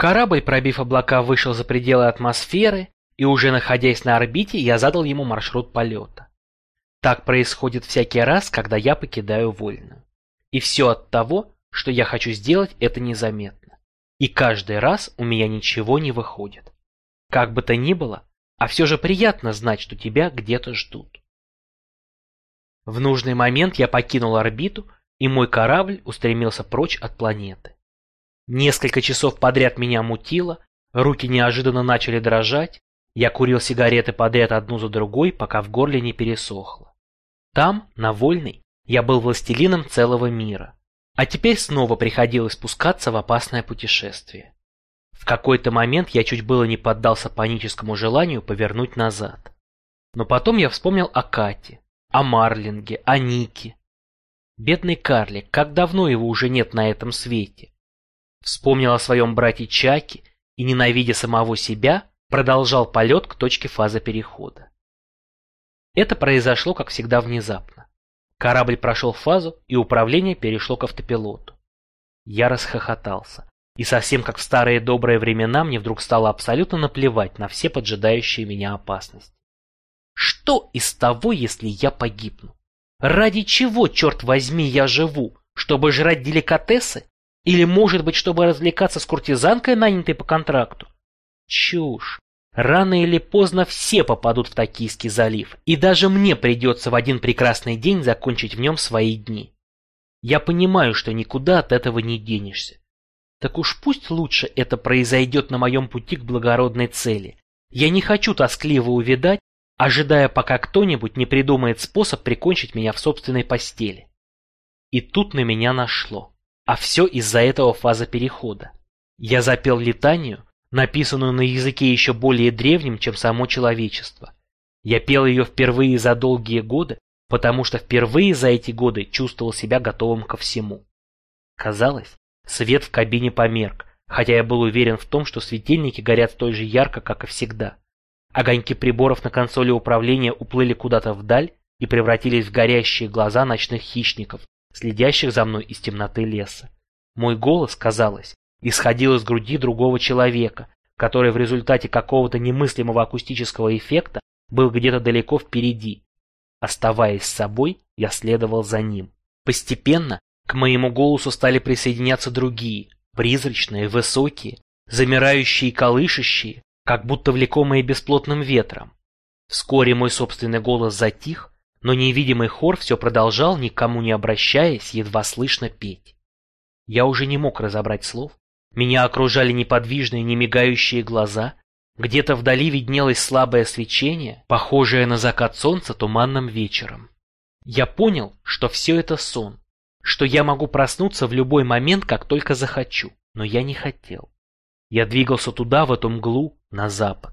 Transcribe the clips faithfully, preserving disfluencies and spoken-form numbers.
Корабль, пробив облака, вышел за пределы атмосферы, и уже находясь на орбите, я задал ему маршрут полета. Так происходит всякий раз, когда я покидаю Вольную. И все от того, что я хочу сделать это незаметно. И каждый раз у меня ничего не выходит. Как бы то ни было, а все же приятно знать, что тебя где-то ждут. В нужный момент я покинул орбиту, и мой корабль устремился прочь от планеты. Несколько часов подряд меня мутило, руки неожиданно начали дрожать, я курил сигареты подряд одну за другой, пока в горле не пересохло. Там, на Вольной, я был властелином целого мира, а теперь снова приходилось спускаться в опасное путешествие. В какой-то момент я чуть было не поддался паническому желанию повернуть назад. Но потом я вспомнил о Кате, о Марлинге, о Нике. Бедный карлик, как давно его уже нет на этом свете. Вспомнил о своем брате Чаке и, ненавидя самого себя, продолжал полет к точке фазы перехода. Это произошло, как всегда, внезапно. Корабль прошел фазу, и управление перешло к автопилоту. Я расхохотался, и совсем как в старые добрые времена мне вдруг стало абсолютно наплевать на все поджидающие меня опасности. Что из того, если я погибну? Ради чего, черт возьми, я живу? Чтобы жрать деликатесы? Или, может быть, чтобы развлекаться с куртизанкой, нанятой по контракту? Чушь. Рано или поздно все попадут в Токийский залив, и даже мне придется в один прекрасный день закончить в нем свои дни. Я понимаю, что никуда от этого не денешься. Так уж пусть лучше это произойдет на моем пути к благородной цели. Я не хочу тоскливо увядать, ожидая, пока кто-нибудь не придумает способ прикончить меня в собственной постели. И тут на меня нашло. А все из-за этого фаза перехода. Я запел летанию, написанную на языке еще более древнем, чем само человечество. Я пел ее впервые за долгие годы, потому что впервые за эти годы чувствовал себя готовым ко всему. Казалось, свет в кабине померк, хотя я был уверен в том, что светильники горят столь же ярко, как и всегда. Огоньки приборов на консоли управления уплыли куда-то вдаль и превратились в горящие глаза ночных хищников, следящих за мной из темноты леса. Мой голос, казалось, исходил из груди другого человека, который в результате какого-то немыслимого акустического эффекта был где-то далеко впереди. Оставаясь собой, я следовал за ним. Постепенно к моему голосу стали присоединяться другие, призрачные, высокие, замирающие и колышащие, как будто влекомые бесплотным ветром. Вскоре мой собственный голос затих, но невидимый хор все продолжал, никому не обращаясь, едва слышно петь. Я уже не мог разобрать слов. Меня окружали неподвижные, немигающие глаза. Где-то вдали виднелось слабое свечение, похожее на закат солнца туманным вечером. Я понял, что все это сон, что я могу проснуться в любой момент, как только захочу, но я не хотел. Я двигался туда, в эту мглу, на запад.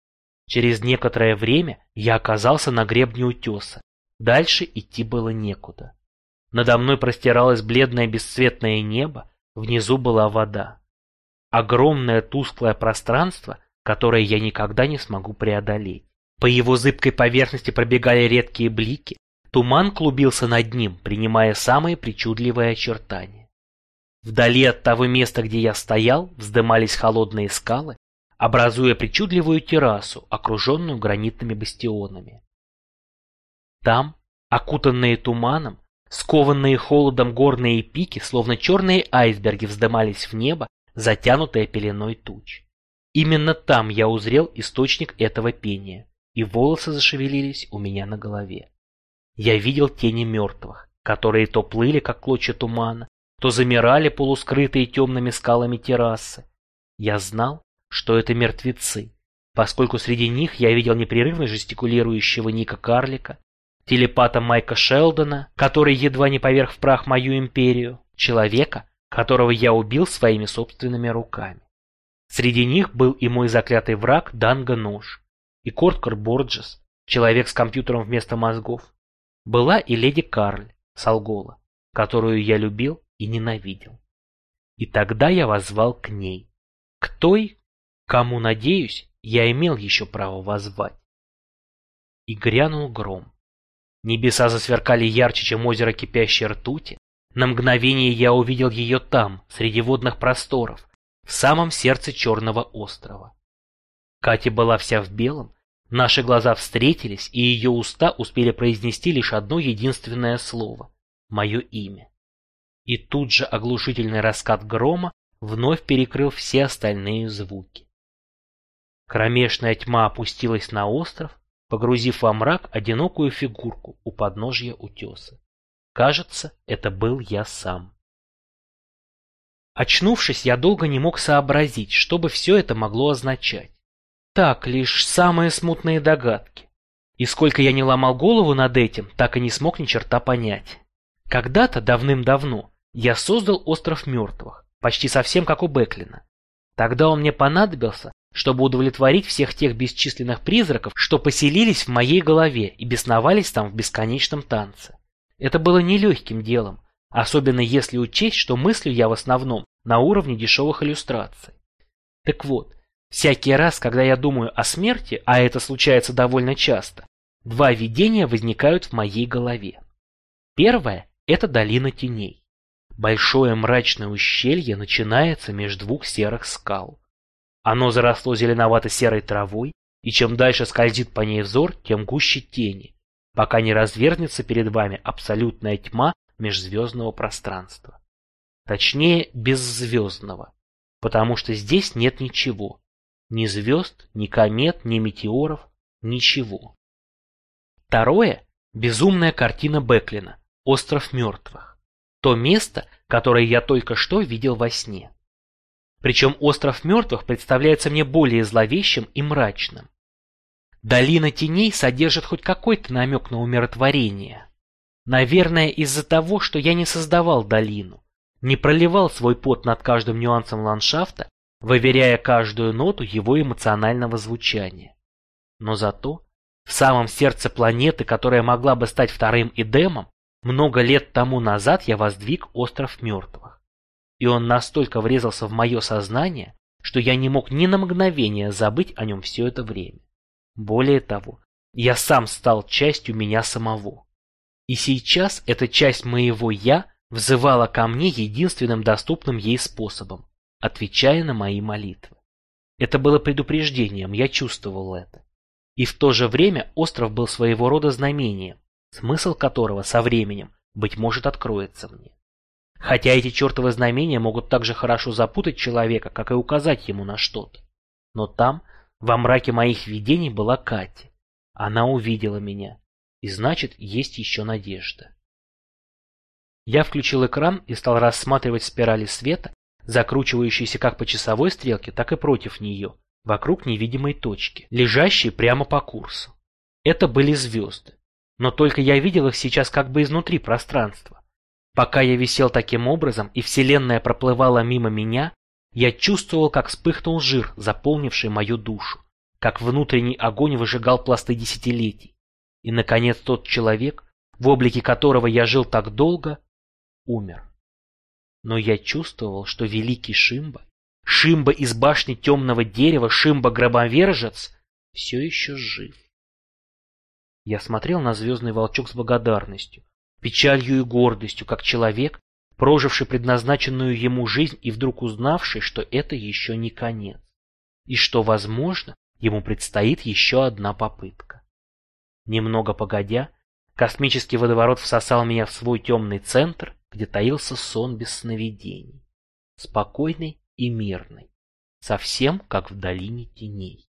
Через некоторое время я оказался на гребне утеса. Дальше идти было некуда. Надо мной простиралось бледное бесцветное небо, внизу была вода. Огромное тусклое пространство, которое я никогда не смогу преодолеть. По его зыбкой поверхности пробегали редкие блики, туман клубился над ним, принимая самые причудливые очертания. Вдали от того места, где я стоял, вздымались холодные скалы, образуя причудливую террасу, окруженную гранитными бастионами. Там, окутанные туманом, скованные холодом горные пики, словно черные айсберги, вздымались в небо, затянутое пеленой туч. Именно там я узрел источник этого пения, и волосы зашевелились у меня на голове. Я видел тени мертвых, которые то плыли, как клочья тумана, то замирали полускрытые темными скалами террасы. Я знал, что это мертвецы, поскольку среди них я видел непрерывно жестикулирующего Ника Карлика, телепата Майка Шелдона, который едва не поверг в прах мою империю, человека, которого я убил своими собственными руками. Среди них был и мой заклятый враг Данго Нож, и Корткор Борджес, человек с компьютером вместо мозгов. Была и леди Карль, Салгола, которую я любил и ненавидел. И тогда я воззвал к ней, к той, кому, надеюсь, я имел еще право воззвать. И грянул гром. Небеса засверкали ярче, чем озеро кипящей ртути. На мгновение я увидел ее там, среди водных просторов, в самом сердце Черного острова. Катя была вся в белом, наши глаза встретились, и ее уста успели произнести лишь одно единственное слово — мое имя. И тут же оглушительный раскат грома вновь перекрыл все остальные звуки. Кромешная тьма опустилась на остров, погрузив во мрак одинокую фигурку у подножья утеса. Кажется, это был я сам. Очнувшись, я долго не мог сообразить, что бы все это могло означать. Так, лишь самые смутные догадки. И сколько я не ломал голову над этим, так и не смог ни черта понять. Когда-то, давным-давно, я создал остров мертвых, почти совсем как у Беклина. Тогда он мне понадобился, чтобы удовлетворить всех тех бесчисленных призраков, что поселились в моей голове и бесновались там в бесконечном танце. Это было нелегким делом, особенно если учесть, что мыслю я в основном на уровне дешевых иллюстраций. Так вот, всякий раз, когда я думаю о смерти, а это случается довольно часто, два видения возникают в моей голове. Первое – это долина теней. Большое мрачное ущелье начинается между двух серых скал. Оно заросло зеленовато-серой травой, и чем дальше скользит по ней взор, тем гуще тени, пока не развернется перед вами абсолютная тьма межзвездного пространства. Точнее, беззвездного, потому что здесь нет ничего. Ни звезд, ни комет, ни метеоров, ничего. Второе – безумная картина Беклина «Остров мертвых». То место, которое я только что видел во сне. Причем остров мертвых представляется мне более зловещим и мрачным. Долина теней содержит хоть какой-то намек на умиротворение. Наверное, из-за того, что я не создавал долину, не проливал свой пот над каждым нюансом ландшафта, выверяя каждую ноту его эмоционального звучания. Но зато в самом сердце планеты, которая могла бы стать вторым Эдемом, много лет тому назад я воздвиг остров мертвых. И он настолько врезался в мое сознание, что я не мог ни на мгновение забыть о нем все это время. Более того, я сам стал частью меня самого. И сейчас эта часть моего «я» взывала ко мне единственным доступным ей способом, отвечая на мои молитвы. Это было предупреждением, я чувствовал это. И в то же время остров был своего рода знамением, смысл которого со временем, быть может, откроется мне. Хотя эти чертовы знамения могут так же хорошо запутать человека, как и указать ему на что-то. Но там, во мраке моих видений, была Катя. Она увидела меня, и значит, есть еще надежда. Я включил экран и стал рассматривать спирали света, закручивающиеся как по часовой стрелке, так и против нее, вокруг невидимой точки, лежащей прямо по курсу. Это были звезды, но только я видел их сейчас как бы изнутри пространства. Пока я висел таким образом и Вселенная проплывала мимо меня, я чувствовал, как вспыхнул жир, заполнивший мою душу, как внутренний огонь выжигал пласты десятилетий. И, наконец, тот человек, в облике которого я жил так долго, умер. Но я чувствовал, что великий Шимба, Шимба из башни темного дерева, Шимба-гробовержец, все еще жив. Я смотрел на звездный волчок с благодарностью, печалью и гордостью, как человек, проживший предназначенную ему жизнь и вдруг узнавший, что это еще не конец, и что, возможно, ему предстоит еще одна попытка. Немного погодя, космический водоворот всосал меня в свой темный центр, где таился сон без сновидений, спокойный и мирный, совсем как в долине теней.